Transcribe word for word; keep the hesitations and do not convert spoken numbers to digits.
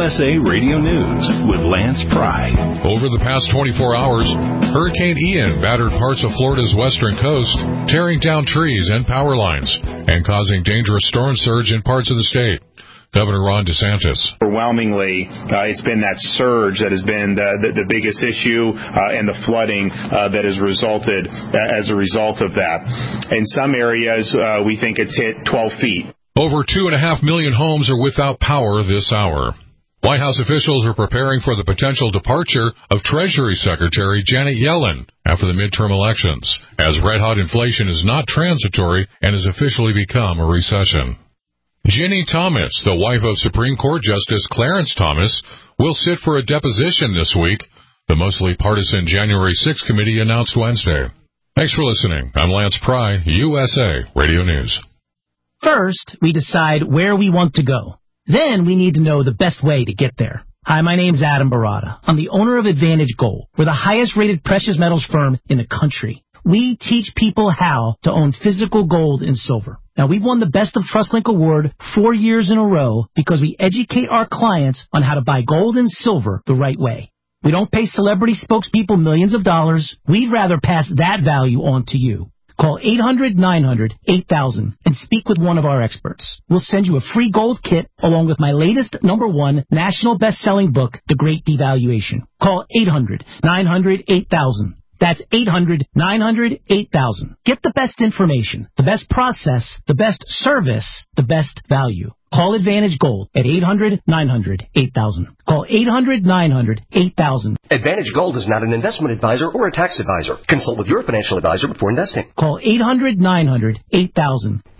S A Radio News with Lance Pry. Over the past twenty-four hours, Hurricane Ian battered parts of Florida's western coast, tearing down trees and power lines, and causing dangerous storm surge in parts of the state. Governor Ron DeSantis. Overwhelmingly, uh, it's been that surge that has been the, the, the biggest issue uh, and the flooding uh, that has resulted uh, as a result of that. In some areas, uh, we think it's hit twelve feet. Over two and a half million homes are without power this hour. White House officials are preparing for the potential departure of Treasury Secretary Janet Yellen after the midterm elections, as red-hot inflation is not transitory and has officially become a recession. Ginny Thomas, the wife of Supreme Court Justice Clarence Thomas, will sit for a deposition this week, the mostly partisan January sixth committee announced Wednesday. Thanks for listening. I'm Lance Pry, U S A Radio News. First, we decide where we want to go. Then we need to know the best way to get there. Hi, my name's Adam Barada. I'm the owner of Advantage Gold. We're the highest-rated precious metals firm in the country. We teach people how to own physical gold and silver. Now, we've won the Best of TrustLink Award four years in a row because we educate our clients on how to buy gold and silver the right way. We don't pay celebrity spokespeople millions of dollars. We'd rather pass that value on to you. Call eight hundred nine hundred eight thousand and speak with one of our experts. We'll send you a free gold kit along with my latest number one national best-selling book, The Great Devaluation. Call eight hundred nine hundred eight thousand. That's eight hundred nine hundred eight thousand. Get the best information, the best process, the best service, the best value. Call Advantage Gold at eight hundred nine hundred eight thousand. Call eight hundred nine hundred eight thousand. Advantage Gold is not an investment advisor or a tax advisor. Consult with your financial advisor before investing. Call eight hundred nine hundred eight thousand.